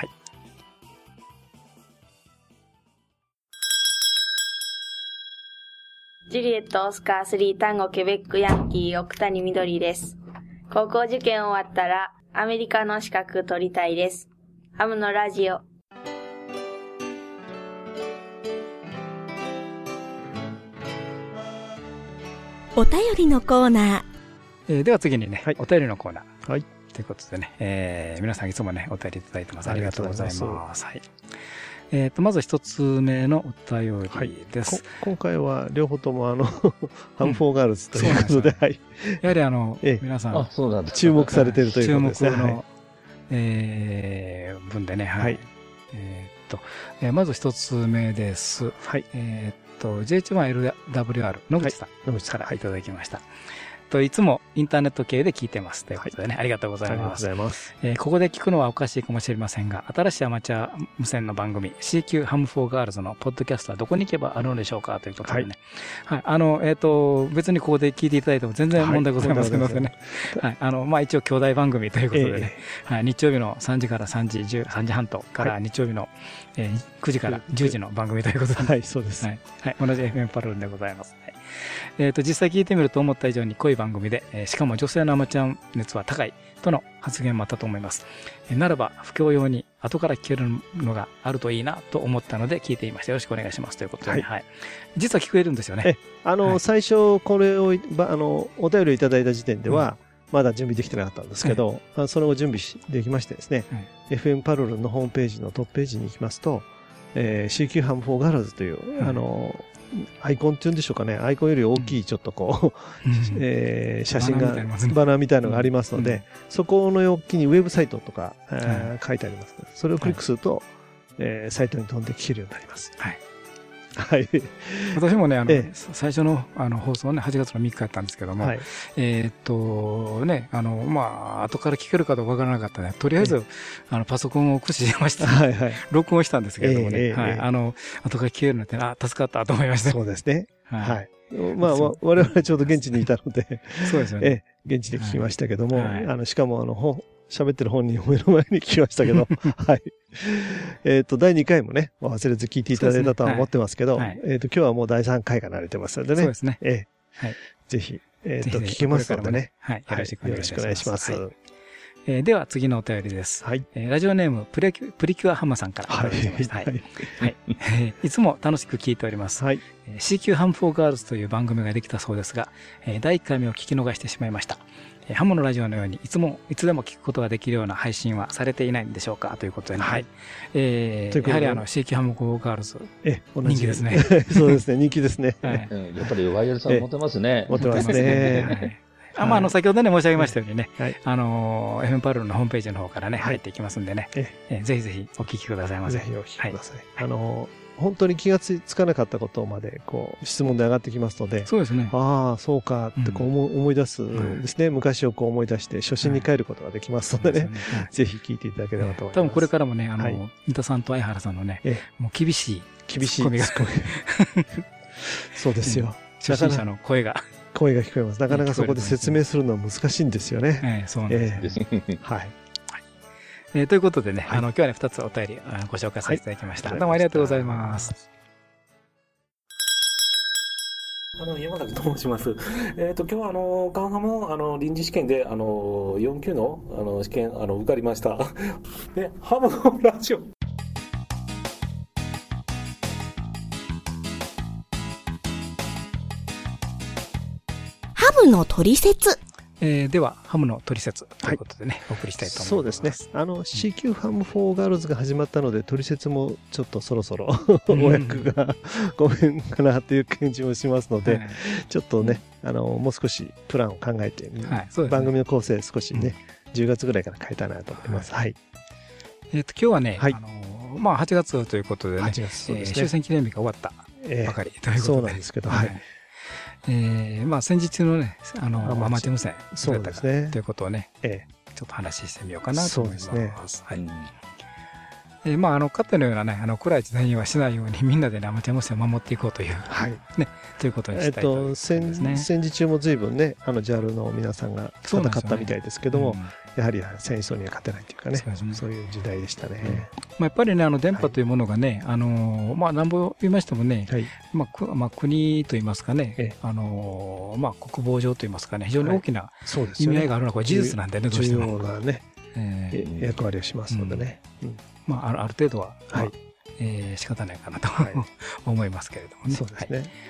ジュリエット・オスカースリー単語ケベックヤンキー奥谷みどりです。高校受験終わったらアメリカの資格取りたいです。ハムのラジオ。 お便りのコーナー。 えーでは次にね、 はいお便りのコーナー。 はい。 ということでね、えー、皆さんいつもね、お便りいただいてます。ありがとうございます。はい。えっと、まず一つ目のお便りです。 はい、今回は両方ともあの、ハムフォーガールズということで、うん、ではい。 やはりあの、 ええ、 皆さん、 そうなんです注目されているということですね。 注目の、はい、えー、文でね、はい。はい、えっと、えー、まず一つ目です。 はい。 えっと、ジェイエイチワンエルダブリューアール 野口さん、はい、野口さんからいただきました。といつもインターネット系で聞いてますということでね、はい、ありがとうございます。 ありがとうございます。 えー、ここで聞くのはおかしいかもしれませんが、新しいアマチュア無線の番組 シーキュー ハムフォーガールズのポッドキャストはどこに行けばあるのでしょうかということでね。はい。はい、あの、えっ、ー、と、別にここで聞いていただいても全然問題ございませんのでね。はい。はい、あの、まあ、一応兄弟番組ということでね。えー、はい。日曜日のさんじからさんじ、じゅう、さんじはんとから日曜日の、えー、くじからじゅうじの番組ということで、ね。 はい、そうです。 はい。はい。同じ エフエム パルルンでございます。はい。えっと、実際聞いてみると思った以上に濃い番組で、えー、しかも女性のアマチュア熱は高いとの発言もあったと思います。えー、ならば、不況用に後から聞けるのがあるといいなと思ったので聞いていました。よろしくお願いしますということで、はい。はい、実は聞こえるんですよね。 え、あの、はい、最初、これを、あの、お便りをいただいた時点では、うん、まだ準備できてなかったんですけど、はい、その後準備できましてですね、はい、エフエム パルルンのホームページのトップページに行きますと、えー、シーキュー ハムフォーガールズという、はい、あの、アイコンっていうんでしょうかね。アイコンより大きいちょっとこう、うんえー、写真が、バナーみたいなのがありますので、うん、そこの横にウェブサイトとか、うんえー、書いてありますので、それをクリックすると、はいえー、サイトに飛んで聞けるようになります。はい。はい。 私もね、あの、ええ、最初のあの放送はね、はちがつのみっかやったんですけども、はい、えっと、ね、あの、まあ、後から聞けるかどうかわからなかったね。とりあえず、ええ、あの、パソコンを駆使しました、ね。はいはい。録音したんですけれどもね、ええ、はい。あの、後から聞けるなんて、あ、助かったと思いました。 そうですね。はい。はいまあ、我々ちょうど現地にいたので、そうですよね。ええ、現地で聞きましたけども、はい、あの、しかも、あの、喋ってる本人を目の前に聞きましたけど、はい。えっと、だいにかいもね、忘れず聞いていただいたとは思ってますけど、ねはい、えっと、今日はもうだいさんかいが慣れてますのでね。そうですね。ええ。はい。ぜひ、えっと、聞けますのでね。はい。よろしくお願いします。 えー、では次のお便りです。はい。えー、ラジオネームプレキュ、プリキュアハマさんから。はい。はい。はい。いつも楽しく聞いております。はい。シーキュー ハムフォーガールズという番組ができたそうですが、えー、だいいっかいめを聞き逃してしまいました。えー、ハムのラジオのようにいつも、いつでも聞くことができるような配信はされていないんでしょうかということでね。はい。えー、やはりあの、シーキュー ハムフォーガールズ。え、人気ですね。 そうですね、人気ですね。 はい。やっぱりワイヤルさん持てますね。 持てますね。 あまあ、あの、先ほどね、申し上げましたようにね、はい、あの、エフエム パルルのホームページの方からね、入っていきますんでね、ええぜひぜひお聞きくださいませ。 ぜひお聞きください。はい、あの、本当に気がつかなかったことまで、こう、質問で上がってきますので、 そうですね。 ああ、そうかってこう思、うん、思い出すですね、うん、昔をこう思い出して、初心に帰ることができますのでね、はい、ぜひ聞いていただければと思います。 多分これからもね、あの、はい、三田さんと相原さんのね、ええ、もう厳しい、 厳しいツッコミが。そうですよ。 初心者の声が。 声が聞こえます。なかなかそこで説明するのは難しいんですよね。 ええ、そうなんですね。 えー、はい。 えー、ということでね、はい、あの、今日はね、二つお便りご紹介させていただきました。はい、どうもありがとうございます。 あの、山崎と申します。えっと、今日はあの、カンハムのあの、臨時試験で、あの、よん級のあの、試験、あの、受かりました。で、ハムのラジオ。 ハムのトリセツ。 えー、では、ハムのトリセツということでね、はい、お送りしたいと思います。 そうですね。あの、シーキュー ハムフォーガールズが始まったので、トリセツもちょっとそろそろお役がごめんかなという感じもしますので、はい、ちょっとね、あの、もう少しプランを考えて、はいね、番組の構成少しね、うん、じゅうがつぐらいから変えたいなと思います。はい。はい、 えっと、今日はね、はい、あの、まあ、はちがつということでね、はちがつそうですね、えー、終戦記念日が終わったばかりということで、えー、そうなんですけど、はい。えー、まあ戦時中のね、あの、アマチュア無線だったかということをね、ええ、ちょっと話してみようかなと思います。そうですね。はい。えー、まああの、かつてのようなね、あの、暗い時代にはしないようにみんなでね、アマチュア無線を守っていこうという、はい。ね、ということにしたいと思いますね。えっと、戦、 戦時中も随分ね、あの、ジャールの皆さんが戦ったみたいですけども、やはり戦争には勝てないというかね、そうですね、そういう時代でしたね。うん、まあ、やっぱりね、あの電波というものがね、はい、あのまあ、なんぼ言いましてもね、はい、まあくまあ、国といいますかね、ええ、あのまあ、国防上といいますかね、非常に大きな意味合いがあるのはこれ事実なんでね、どうしても。 重要なね、えー、役割をしますのでね。うんうん、 まあ、あるある程度は、はい、えー、仕方ないかなと、はい、思いますけれどもね。 そうですね。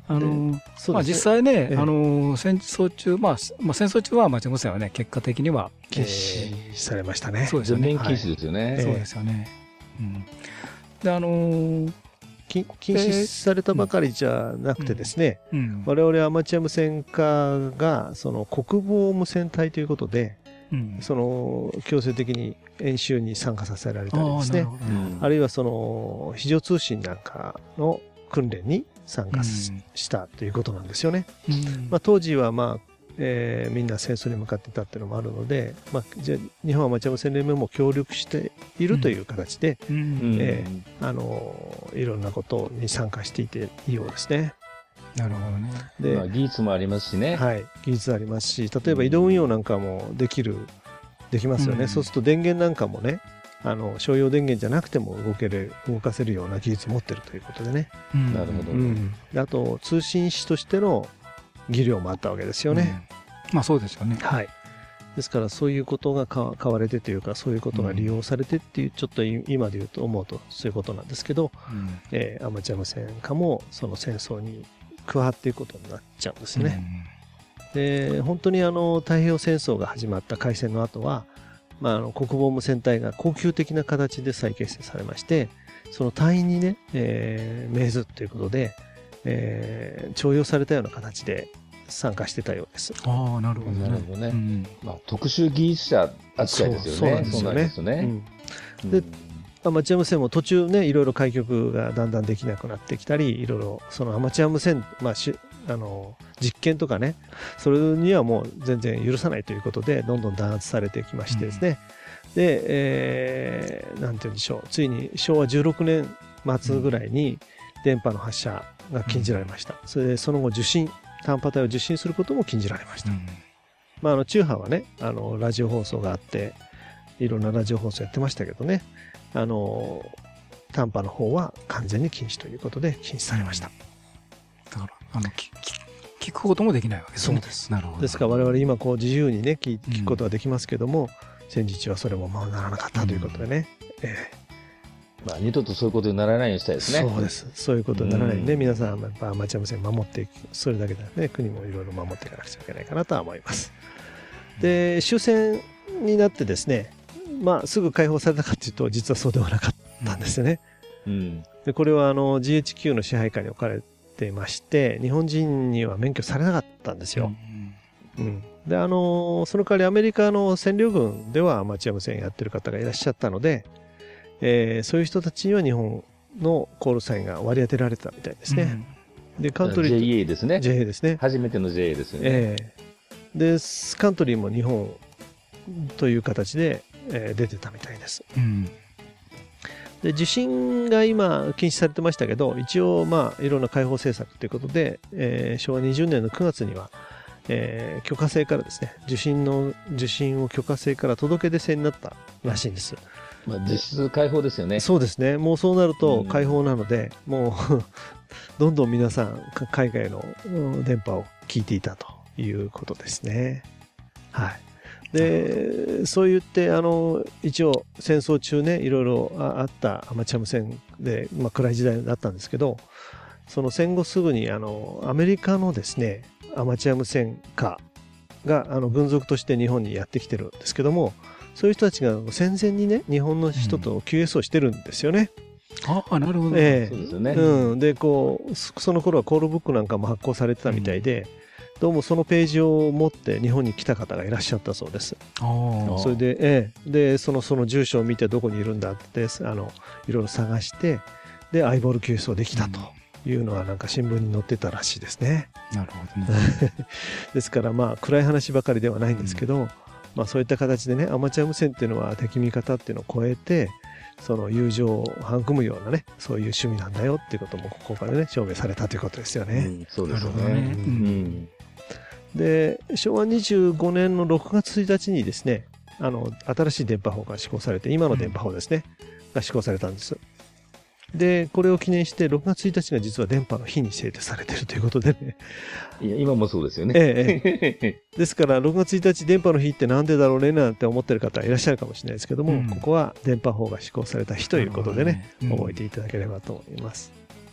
あのそうですねまあ、実際ね、 ええあの戦争中、まあ、まあ、戦争中はアマチュア無線はね、結果的には、 禁止されましたね。 そうですよね。 全面禁止ですよね。 そうですよね。うん、で、あのー禁禁止されたばかりじゃなくてですね、 うん、 我々アマチュア無線化がその国防無線隊ということで、うん、その強制的に演習に参加させられたりですね、 あ, あるいはその非常通信なんかの訓練に参加 し,、うん、したということなんですよね。うんまあ、当時は、まあえー、みんな戦争に向かっていたっていうのもあるので、まあ、じゃ日本アマチュア無線連盟も協力しているという形で、うんえー、あのいろんなことに参加していていいようですね。 なるほどね。 で、まあ、技術もありますしね。 はい、技術ありますし、例えば移動運用なんかもできる、できますよね。うん、そうすると電源なんかもね、あの商用電源じゃなくても動ける、動かせるような技術を持ってるということでね。 うん、なるほど、うん。 あと通信士としての技量もあったわけですよね。 うん、まあそうですよね。 はい。ですからそういうことが買われてというか、そういうことが利用されてっていう、ちょっと今で言うと思うとそういうことなんですけど、うんえー、アマチュア無線化もその戦争に加わっていくことになっちゃうんですね。うん、で本当にあの太平洋戦争が始まった開戦の後は、まあ、あの国防無線隊が恒久的な形で再結成されまして、その隊員にね、えー、命ずということで、えー、徴用されたような形で参加してたようです。 ああ、なるほどね。 なるほどね。うんまあ、特殊技術者扱いですよね。 そうなんですよね。そうなんですよね。うん、で、アマチュア無線も途中ね、いろいろ開局がだんだんできなくなってきたり、いろいろそのアマチュア無線、まあ、しあの実験とかね、それにはもう全然許さないということで、どんどん弾圧されてきましてですね。うん、で、えー、なんて言うんでしょう、ついにしょうわじゅうろくねん末ぐらいに電波の発射が禁じられました。うん、それでその後受信、短波帯を受信することも禁じられました。うん、まあ、あの中波はね、あのラジオ放送があって、いろんなラジオ放送やってましたけどね、あの短波の方は完全に禁止ということで禁止されました。 だからあの聞くこともできないわけですね。 そうです。なるほど。ですから我々今こう自由にね聞くことはできますけども、うん、戦時中はそれもままならなかったということでね。うんえーまあ、二度とそういうことにならないようにしたいですね。 そうです。そういうことにならないようにね、うん、皆さんやっぱアマチュア無線守っていく、それだけでね国もいろいろ守っていかなくちゃいけないかなとは思います。で終戦になってですね、まあすぐ解放されたかというと実はそうではなかったんですよね。うん、でこれはあの ジーエイチキュー の支配下に置かれていまして、日本人には免許されなかったんですよ。うんうん、であのその代わりアメリカの占領軍ではアマチュア無線やってる方がいらっしゃったので、えー、そういう人たちには日本のコールサインが割り当てられたみたいですね。うん、でカントリージェイエー ですね。 ジェイエー ですね。 初めての ジェイエー ですよね。 えー、でカントリーも日本という形で、えー、出てたみたいです。うんで受信が今禁止されてましたけど、一応まあいろんな開放政策ということで、えー、しょうわにじゅうねんのくがつには、えー、許可制からですね、受信の受信を許可制から届け出制になったらしいんです。 まあ、実質開放ですよね。 そうですね。もうそうなると開放なので、うん、もうどんどん皆さん海外の電波を聞いていたということですね。はい。でそう言ってあの一応戦争中ねいろいろあったアマチュア無線で、まあ、暗い時代だったんですけど、その戦後すぐにあのアメリカのですねアマチュア無線化があの軍属として日本にやってきてるんですけども、そういう人たちが戦前にね日本の人と キューエス をしてるんですよね。 うん、ああなるほど、 ええ、 そうですよね。 うん、でこうその頃はコールブックなんかも発行されてたみたいで、うん、どうもそのページを持って日本に来た方がいらっしゃったそうです。あそれで、ええ、でそのその住所を見てどこにいるんだってあのいろいろ探してでアイボール キューエス をできたというのはなんか新聞に載ってたらしいですね。 なるほどね。 ですからまあ暗い話ばかりではないんですけど、うんまあ、そういった形でねアマチュア無線っていうのは敵味方っていうのを超えてその友情を育むようなねそういう趣味なんだよっていうこともここからね証明されたということですよね。 うん、そうですよね。うんうんでしょうわにじゅうごねんのろくがつついたちにですねあの新しい電波法が施行されて今の電波法ですね、うん、が施行されたんです。でこれを記念してろくがつついたちが実は電波の日に制定されているということでね。 いや今もそうですよね。 ええ、ですからろくがつついたち電波の日ってなんでだろうねなんて思ってる方いらっしゃるかもしれないですけども、うん、ここは電波法が施行された日ということでね、うん、覚えていただければと思います。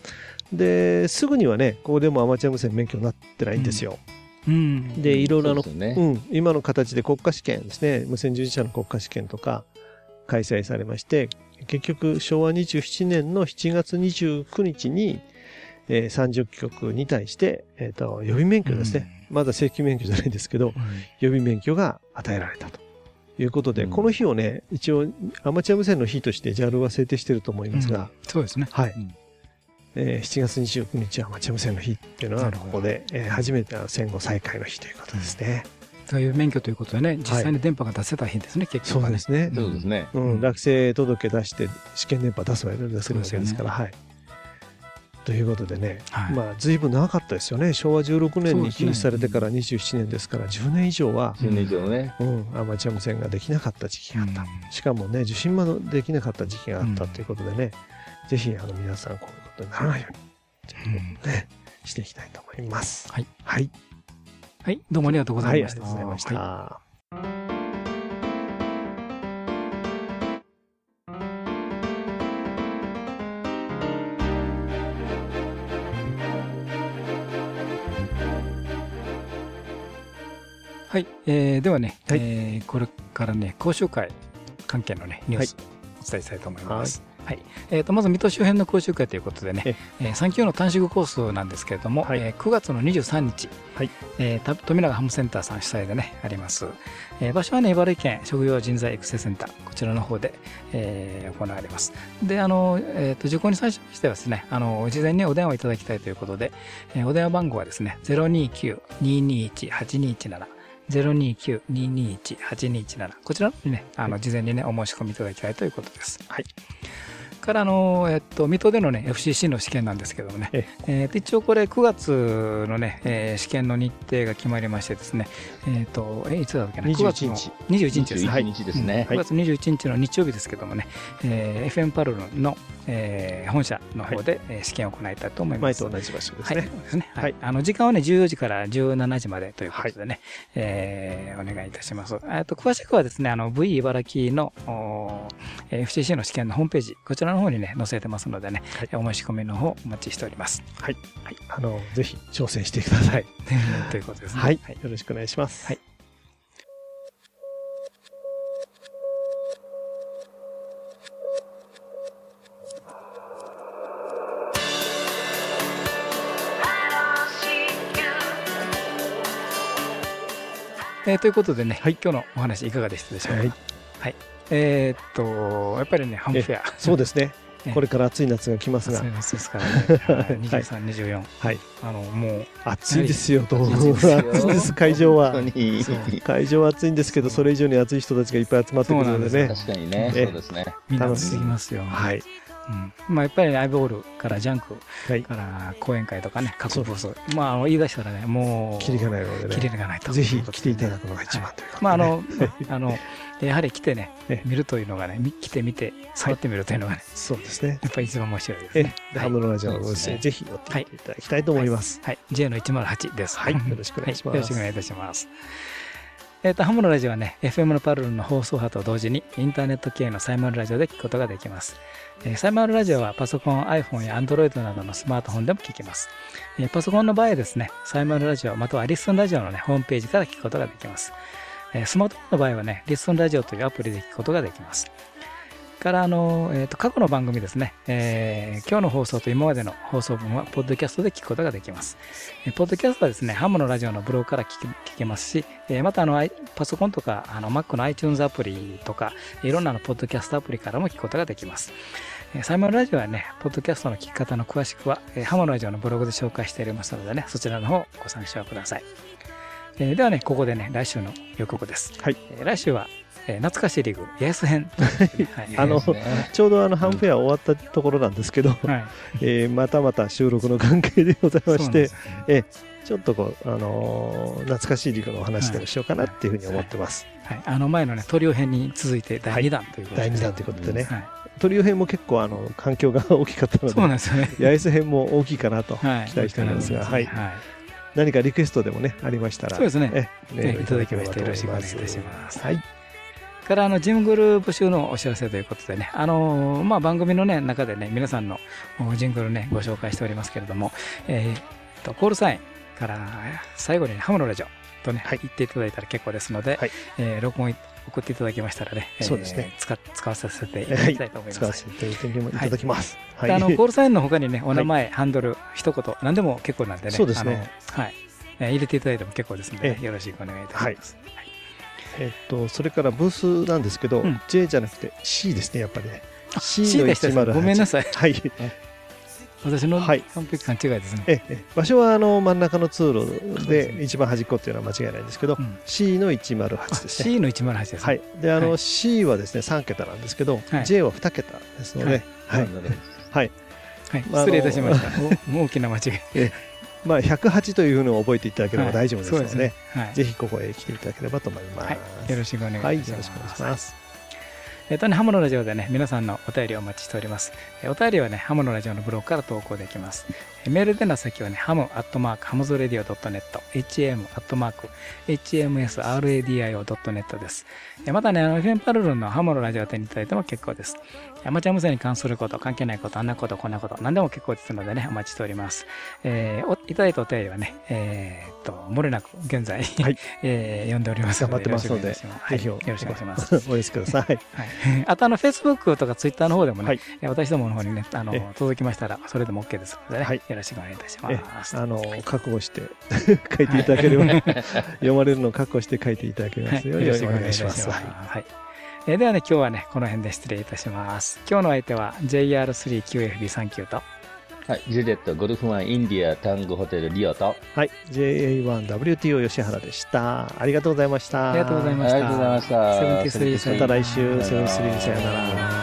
ですぐにはねここでもアマチュア無線免許になってないんですよ。 うん、 でいろいろあの、 そうですよね、 うん、今の形で国家試験ですね無線従事者の国家試験とか開催されまして、結局しょうわにじゅうななねんのしちがつにじゅうくにちに、えー、さんじゅっきょくに対して、えー、と予備免許ですね、うん、まだ正規免許じゃないんですけど、うん、予備免許が与えられたということで、うん、この日をね一応アマチュア無線の日として ジャル は制定していると思いますが、うん、 そうですね、 はい、うんえー、しちがつにじゅうくにちはアマチュア無線の日っていうのはここで、えー、初めて戦後再開の日ということですね。 という免許ということでね、実際に電波が出せた日ですね、はい、結局はね。 そうですね。 そうですね。 うん、落成届出して試験電波出せばいろいろ出せるわけですから、ね、はい。ということでね、はい、まあ随分長かったですよね。しょうわじゅうろくねんに禁止されてからにじゅうななねんですからじゅうねん以上は、 じゅうねん以上ね、 うん、アマチュア無線ができなかった時期があった。うん、しかもね、受信もできなかった時期があったということでね、うん、ぜひあの皆さんこういうことにならないように、うん、ね、していきたいと思います。 はい。 はい。 はい、どうもありがとうございました。 はい、ありがとうございました。はいはい、えー、ではね、はい、えー、これからね、講習会関係のね、ニュース、お伝えしたいと思います。はい、はい、えーと、まず水戸周辺の講習会ということでね、えー、さん級の短縮コースなんですけれども、はい、えー、くがつのにじゅうさんにち、はい、えー、富永ハムセンターさん主催でね、あります。えー、場所はね、茨城県職業人材育成センター、こちらの方で、えー、行われます。で、あの、えーと、受講に際しましてはですね、あの、事前にお電話いただきたいということで、えー、お電話番号はですね、ゼロにきゅう にーにーいち はちにーいちなな、ゼロにきゅう にーにーいち はちにーいちなな、こちらにね、あの、事前にね、お申し込みいただきたいということです。はい。からあの、えっと、水戸でのね、エフシーシー の試験なんですけどもね、ええー、一応これくがつのね、えー、試験の日程が決まりましてですね、えっと、え、いつだっけな、 にじゅういちにち。 にじゅういちにちですね。 にじゅういちにちですね。 くがつにじゅういちにちの日曜日ですけどもね、えー、エフエム パルルの、えー、本社の方で、はい、試験を行いたいと思います。 前と同じ場所ですね。 はい、そうですね。はい。あの、時間はね、じゅうよじからじゅうしちじまでということでね、はい、えー、お願いいたします。えっと、詳しくはですね、あの、V 茨城の エフシーシー の試験のホームページ、こちらの方にね、載せてますのでね、はい、お申し込みの方お待ちしております。 はい。はい、あの、ぜひ挑戦してください。 ということですね。 はい。はい、よろしくお願いします。 はい。えー、ということでね、はい、今日のお話いかがでしたでしょうか。はい。はい、えー、っと、やっぱりね、ハムフェア。 そうですね。これから暑い夏が来ますが。 暑い夏ですからね。にじゅうさん、にじゅうよん。はい。あの、もう。 暑いですよ、どうも。暑いです、会場は。会場は暑いんですけど、それ以上に暑い人たちがいっぱい集まってくるのでね。 確かにね。そうですね。 楽しすぎますよ。はい。うん、まあやっぱりアイボールからジャンクから講演会とかね、各ブース、まああの言い出したらね、もうキリがないのでね、 キリがないと。 ぜひ来ていただくのが一番ということで、 まああのあのやはり来てね、見るというのがね、来てみて触ってみるというのがね、 そうですね。 やっぱり一番面白いですね。 ハムのラジオの運勢ぜひ寄っていただきたいと思います。 はい、ジェイ のいちまるはちです。 はい、よろしくお願いします。 よろしくお願いいたします。えっと、ハムのラジオはね、エフエム のパルルの放送波と同時にインターネット系のサイマルラジオで聞くことができます。えー、サイマルラジオはパソコン、iPhone や Android などのスマートフォンでも聞けます。えー、パソコンの場合はですね、サイマルラジオまたはリッスンラジオのね、ホームページから聞くことができます。えー、スマートフォンの場合はね、リッスンラジオというアプリで聞くことができます。からあの、えー、と過去の番組ですね、えー、今日の放送と今までの放送分はポッドキャストで聞くことができます。えー、ポッドキャストはですね、ハムのラジオのブログから聞け、聞けますし、えー、またあのパソコンとかあの Mac の iTunes アプリとかいろんなのポッドキャストアプリからも聞くことができます。えー、サイマルラジオはね、ポッドキャストの聞き方の詳しくは、えー、ハムのラジオのブログで紹介しておりますのでね、そちらの方をご参照ください。えー、ではね、ここでね、来週の予告です。はい。えー、来週はえー、懐かしいリーグ、イエス編。 はい、あの、ちょうどあの、ハムフェア終わったところなんですけど、はい、えー、またまた収録の関係でございまして、ね、えー、ちょっとこう、あのー、懐かしいリーグのお話でもしようかなっていうふうに思ってます。 はいはいはい、あの前のね、トリオ編に続いてだいにだんということで、 だいにだんということでね、はい、トリオ編も結構あの反響が大きかったので、 そうなんですよね。 イエス編も大きいかなと期待しておりますが、はい。何かリクエストでもね、ありましたら、 そうですね。え、ね、いただきましてよろしくお願いいたします。はい。かからあのジングル募集のお知らせということでね、あのまあ、番組の、ね、中でね皆さんのジングルねご紹介しておりますけれども、えー、とコールサインから最後に、ね、ハムのラジオとね、はい、言っていただいたら結構ですので、はい、えー、録音送っていただきましたらね、 そうですね、 えー、使, 使わせていただきたいと思います。 使わせていただきます。 はいはい、あのコールサインの他にね、お名前、はい、ハンドル、一言、何でも結構なんでね、 そうですね、 はい、えー、入れていただいても結構ですので、ね、よろしくお願いいたします。 はい、えー、っとそれからブースなんですけど、うん、ジェイ じゃなくて シー ですね、やっぱりね。 シー のいちまるはち。ごめんなさい。 はい。 私の完璧勘違いですね。 ええ、場所はあの真ん中の通路で一番端っこっていうのは間違いないんですけど、うん、シー のいちまるはちですね。 シー のいちまるはちですね。 はい。で、あの、はい、シー はですねさんけたなんですけど、はい、ジェイ はにけたですので、はい。はい。 はい、失礼いたしました。大きな間違い。えまあ、ひゃくはちというふうに覚えていただければ大丈夫ですので、ぜひここへ来ていただければと思います。はい、 よろしくお願いします。 はい、よろしくお願いします。 えっとね、ハムのラジオでね、皆さんのお便りをお待ちしております。えお便りはね、ハムのラジオのブログから投稿できます。えメールでの先はね、ハムアットマークハムズラディオドットネット、エイチエムアットマークエイチエムエスアールエーディーアイオードットネット です。えまたね、あの、エフエム パルルンのハムのラジオを手にいただいても結構です。アマチュア無線に関すること、関係ないこと、あんなこと、こんなこと、何でも結構ですのでね、お待ちしております。えー、おいただいたお便りはね、えー、っと、漏れなく現在、はい、えー、読んでおりますので、頑張ってますので、 ぜひよろしくお願いします。 お寄せください。はい。 あと、あの、Facebook とか Twitter の方でもね、はい、私どもの方にね、あの、届きましたら、それでも OK ですのでね、はい、よろしくお願いいたします。 あの、覚悟して書いていただければ、読まれるのを覚悟して書いていただけますようにお願いします。 はい。えー、ではね、今日はね、この辺で失礼いたします。今日の相手は ジェイアールスリーキューエフビーさんじゅうきゅう と、 はい、ジュレット、ゴルフワン、インディア、タングホテル、リオと、 はい、ジェイエーワンダブリューティーオー 吉原でした。ありがとうございました。 ありがとうございました。 ありがとうございました。 セブンティースリー、 また来週、セブンティースリーさよなら。